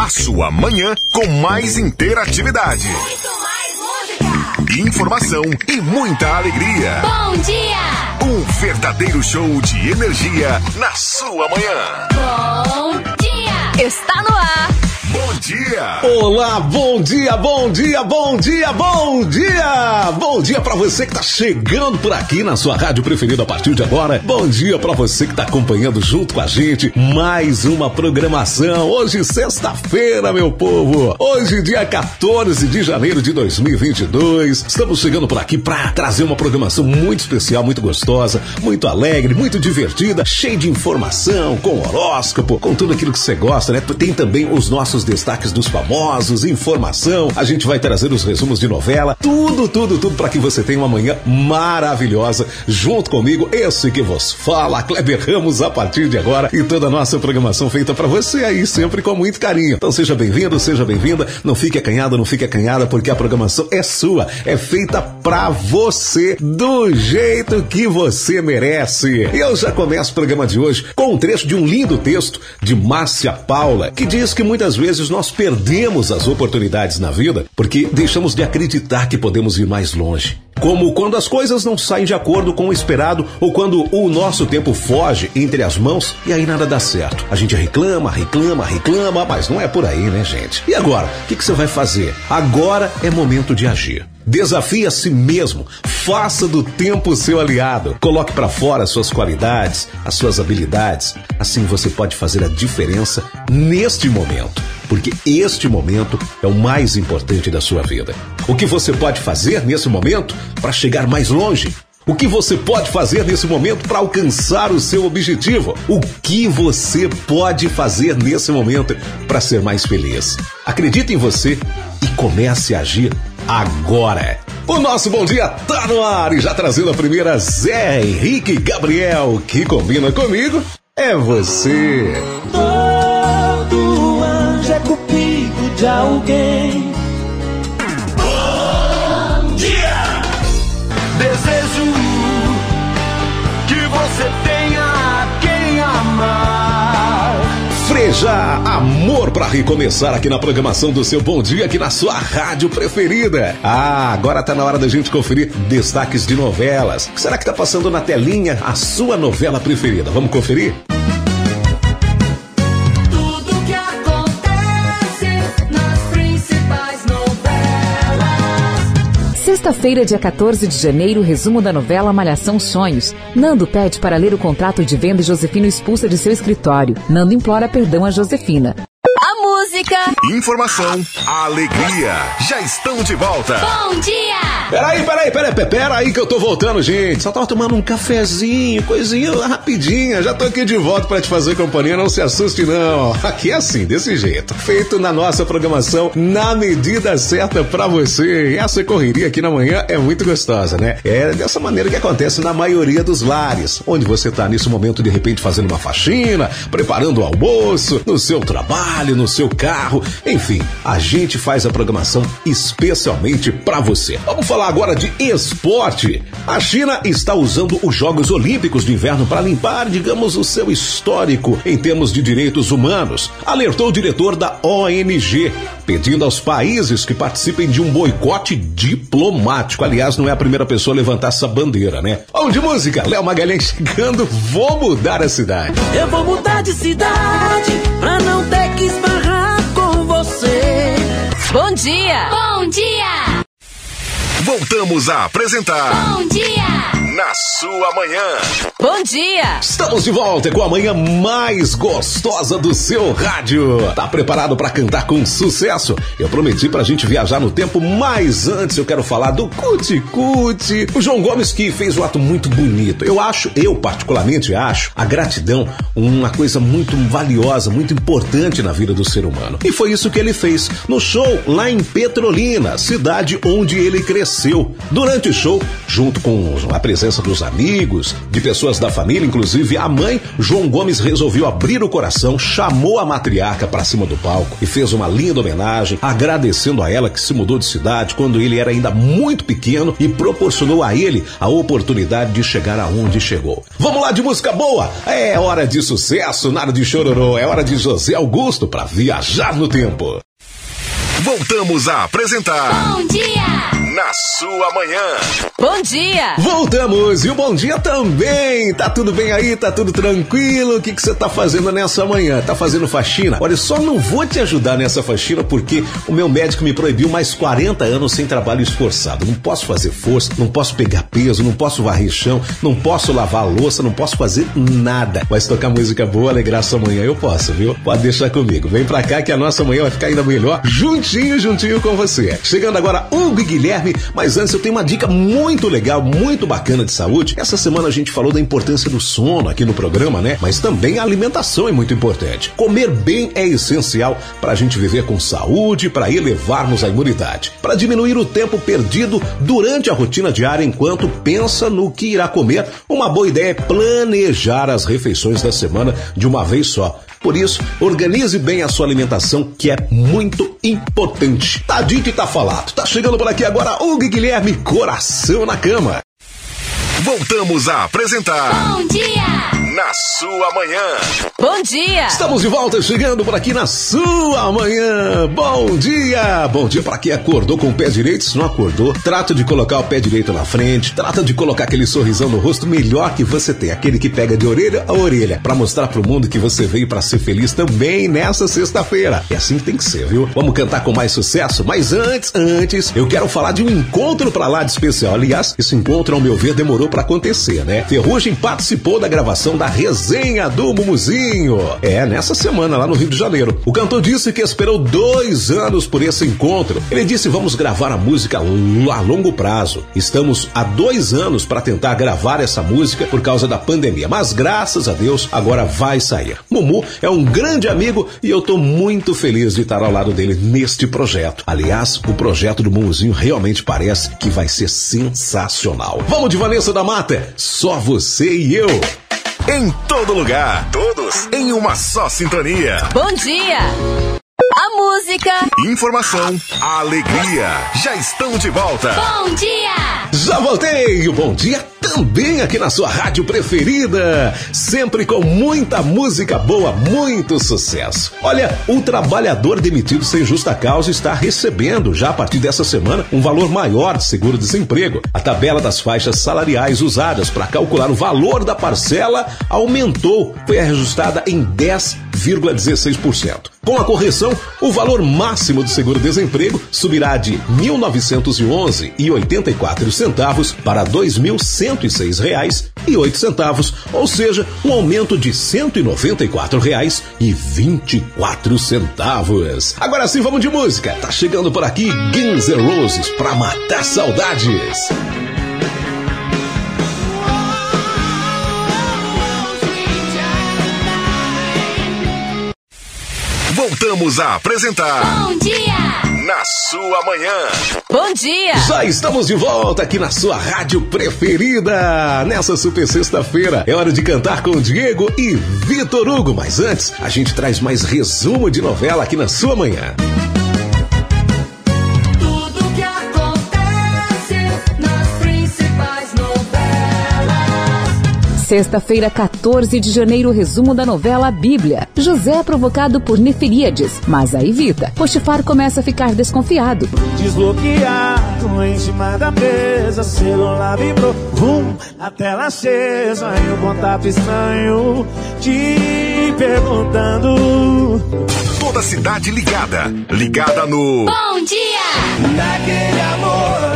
A sua manhã com mais interatividade. Muito mais música. Informação e muita alegria. Bom dia. Um verdadeiro show de energia na sua manhã. Bom dia. Está no ar. Bom dia! Olá, bom dia, bom dia, bom dia, bom dia! Bom dia pra você que tá chegando por aqui na sua rádio preferida a partir de agora. Bom dia pra você que tá acompanhando junto com a gente mais uma programação. Hoje, sexta-feira, meu povo. Hoje, dia 14 de janeiro de 2022. Estamos chegando por aqui pra trazer uma programação muito especial, muito gostosa, muito alegre, muito divertida, cheia de informação, com horóscopo, com tudo aquilo que você gosta, né? Tem também os nossos destaques dos famosos, informação, a gente vai trazer os resumos de novela, tudo para que você tenha uma manhã maravilhosa junto comigo, esse que vos fala, Kleber Ramos, a partir de agora, e toda a nossa programação feita para você aí, sempre com muito carinho. Então seja bem-vindo, seja bem-vinda, não fique acanhada, porque a programação é sua, é feita pra você, do jeito que você merece. E eu já começo o programa de hoje com um trecho de um lindo texto de Márcia Paula, que diz que muitas vezes nós perdemos as oportunidades na vida porque deixamos de acreditar que podemos ir mais longe. Como quando as coisas não saem de acordo com o esperado ou quando o nosso tempo foge entre as mãos e aí nada dá certo. A gente reclama, mas não é por aí, né, gente? E agora? O que você vai fazer? Agora é momento de agir. Desafie a si mesmo, faça do tempo seu aliado, coloque para fora as suas qualidades, as suas habilidades, assim você pode fazer a diferença neste momento, porque este momento é o mais importante da sua vida. O que você pode fazer nesse momento para chegar mais longe? O que você pode fazer nesse momento para alcançar o seu objetivo? O que você pode fazer nesse momento para ser mais feliz? Acredite em você e comece a agir agora. O nosso Bom Dia tá no ar e já trazendo a primeira, Zé Henrique Gabriel, que combina comigo, é você. Todo anjo é cupido de alguém. Bom dia! Desejo que você tenha quem amar. Freja, amor pra recomeçar aqui na programação do seu Bom Dia, aqui na sua rádio preferida. Agora tá na hora da gente conferir destaques de novelas. O que será que tá passando na telinha a sua novela preferida? Vamos conferir? Tudo que acontece nas principais novelas. Sexta-feira, dia 14 de janeiro, resumo da novela Malhação Sonhos. Nando pede para ler o contrato de venda e Josefina expulsa de seu escritório. Nando implora perdão a Josefina. A música. Informação, alegria, já estão de volta. Bom dia. Peraí que eu tô voltando, gente. Só tava tomando um cafezinho, coisinha rapidinha. Já tô aqui de volta pra te fazer companhia, não se assuste não. Aqui é assim, desse jeito. Feito na nossa programação, na medida certa pra você. E essa correria aqui na manhã é muito gostosa, né? É dessa maneira que acontece na maioria dos lares. Onde você tá nesse momento, de repente, fazendo uma faxina, preparando o almoço, no seu trabalho, no seu carro. Enfim, a gente faz a programação especialmente pra você. Vamos falar agora de esporte. A China está usando os Jogos Olímpicos de Inverno para limpar, digamos, o seu histórico em termos de direitos humanos, alertou o diretor da ONG, pedindo aos países que participem de um boicote diplomático. Aliás, não é a primeira pessoa a levantar essa bandeira, né? Vamos de música, Léo Magalhães chegando, vou mudar a cidade. Eu vou mudar de cidade pra não ter que esbarrar com você. Bom dia. Bom dia. Voltamos a apresentar Bom dia. Na sua manhã. Bom dia. Estamos de volta com a manhã mais gostosa do seu rádio. Tá preparado para cantar com sucesso? Eu prometi pra gente viajar no tempo, mas antes eu quero falar do Cuti Cuti. O João Gomes, que fez um ato muito bonito. Eu particularmente acho a gratidão uma coisa muito valiosa, muito importante na vida do ser humano. E foi isso que ele fez no show lá em Petrolina, cidade onde ele cresceu. Durante o show, junto com a presença presença dos amigos, de pessoas da família, inclusive a mãe, João Gomes resolveu abrir o coração, chamou a matriarca para cima do palco e fez uma linda homenagem, agradecendo a ela que se mudou de cidade quando ele era ainda muito pequeno e proporcionou a ele a oportunidade de chegar aonde chegou. Vamos lá de música boa? É hora de sucesso, nada de chororô, é hora de José Augusto para viajar no tempo. Voltamos a apresentar Bom Dia! Na Sua Manhã. Bom dia! Voltamos e o bom dia também. Tá tudo bem aí? Tá tudo tranquilo? O que você tá fazendo nessa manhã? Tá fazendo faxina? Olha, só não vou te ajudar nessa faxina porque o meu médico me proibiu mais 40 anos sem trabalho esforçado. Não posso fazer força, não posso pegar peso, não posso varrer chão, não posso lavar a louça, não posso fazer nada. Mas tocar música boa, alegrar sua manhã eu posso, viu? Pode deixar comigo. Vem pra cá que a nossa manhã vai ficar ainda melhor juntinho com você. Chegando agora Hugo e Guilherme, mas antes eu tenho uma dica muito legal, muito bacana de saúde. Essa semana a gente falou da importância do sono aqui no programa, né? Mas também a alimentação é muito importante. Comer bem é essencial para a gente viver com saúde, para elevarmos a imunidade, para diminuir o tempo perdido durante a rotina diária enquanto pensa no que irá comer. Uma boa ideia é planejar as refeições da semana de uma vez só. Por isso, organize bem a sua alimentação, que é muito importante. Tá dito e tá falado. Tá chegando por aqui agora Hugo e Guilherme, Coração na Cama. Voltamos a apresentar Bom Dia! Na Sua Manhã. Bom dia! Estamos de volta, chegando por aqui na Sua Manhã. Bom dia! Bom dia para quem acordou com o pé direito. Se não acordou, trata de colocar o pé direito na frente, trata de colocar aquele sorrisão no rosto melhor que você tem, aquele que pega de orelha a orelha, para mostrar pro mundo que você veio para ser feliz também nessa sexta-feira. É assim que tem que ser, viu? Vamos cantar com mais sucesso, mas antes, eu quero falar de um encontro pra lá de especial. Aliás, esse encontro, ao meu ver, demorou pra acontecer, né? Ferrugem participou da gravação da resenha do Mumuzinho. Nessa semana lá no Rio de Janeiro. O cantor disse que esperou 2 anos por esse encontro. Ele disse: vamos gravar a música a longo prazo. Estamos há 2 anos para tentar gravar essa música por causa da pandemia, mas graças a Deus agora vai sair. Mumu é um grande amigo e eu tô muito feliz de estar ao lado dele neste projeto. Aliás, o projeto do Mumuzinho realmente parece que vai ser sensacional. Vamos de Vanessa da Mata, Só Você e Eu. Em todo lugar, todos em uma só sintonia. Bom dia! A música, Informação, alegria, já estão de volta. Bom Dia! Já voltei! O Bom Dia também aqui na sua rádio preferida, sempre com muita música boa, muito sucesso. Olha, o trabalhador demitido sem justa causa está recebendo, já a partir dessa semana, um valor maior de seguro-desemprego. A tabela das faixas salariais usadas para calcular o valor da parcela aumentou, foi ajustada em 10,16%. Com a correção, o valor máximo do seguro-desemprego subirá de R$ 1.911,84 para R$ 2.106,08, ou seja, um aumento de R$ 194,24. Agora sim, vamos de música. Tá chegando por aqui Guns N' Roses pra matar saudades. Voltamos a apresentar Bom Dia! Na Sua Manhã. Bom dia! Já estamos de volta aqui na sua rádio preferida. Nessa super sexta-feira é hora de cantar com Diego e Vitor Hugo. Mas antes, a gente traz mais resumo de novela aqui na Sua Manhã. Tudo que acontece nas principais novelas. Sexta-feira, 14 de janeiro, resumo da novela Bíblia. José é provocado por Neferíades, mas a evita. Potifar começa a ficar desconfiado. Desbloqueado em cima da mesa, celular vibrou, a tela acesa e um contato estranho te perguntando. Toda a cidade ligada no Bom Dia! Daquele amor